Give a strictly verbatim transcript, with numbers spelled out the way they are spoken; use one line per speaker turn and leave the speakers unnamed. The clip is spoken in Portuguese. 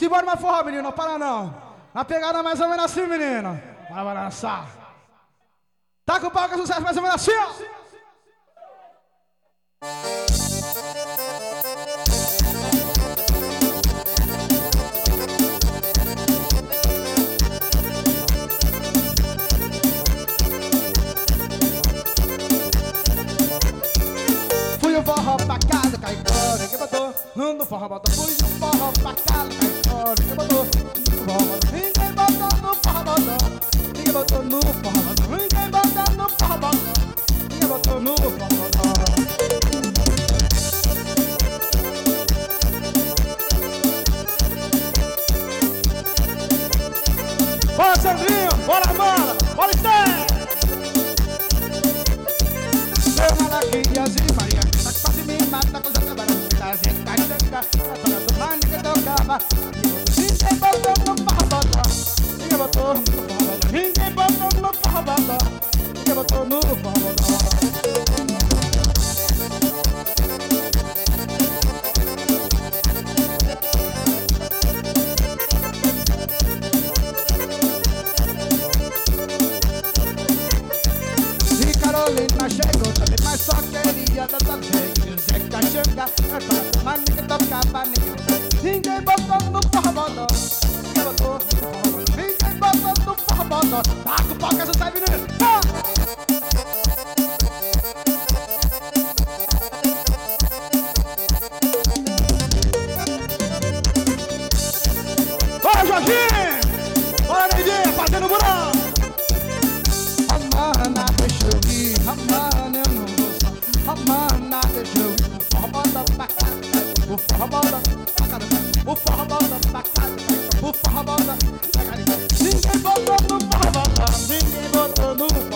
Simbora mais forró, menino, não para não. Na pegada mais ou menos assim, menino. Bora balançar. Tá com o pau que é sucesso mais ou menos assim, ó. Fui o forró pra casa, cai fora, que botou. Não do forró, bota. Fui o forró pra casa, cai fora, que botou. Ninguém botou no forró, botou. Ninguém botou no forró, botou. Ninguém botou no forró, botou. Ninguém botou no forró, botou. Bora, Sandrinho! Bora, Mala! Bora, Esther! Seu Malaquias e Maria, tá quase me mata com essa cabana. Tá gente, tá gente, tá falando mais que tocava. Ninguém botou no forró, botou. Ninguém botou no forró, botou. Ninguém botou no forró, botou. Ninguém botou no forró, botou. Carolina chegou também, mas só queria dançar cheio. Zeca chega, é pra tomar, ninguém tocava, ninguém. Ninguém botou no forró, botou. Ninguém botou no forró, botou. Ninguém botou no forró, botou. Tá com o pau que essa sai, menino. Bora, Jorginho! Bora, Neidinha, fazendo burão! Amana, deixa eu ir, amana, eu não vou só. Amana, deixa eu ir, o forró bota pra casa, o forró bota pra casa, o forró bota pra casa, o forró bota pra casa. Ninguém botou no forró, bota, ninguém botou no forró.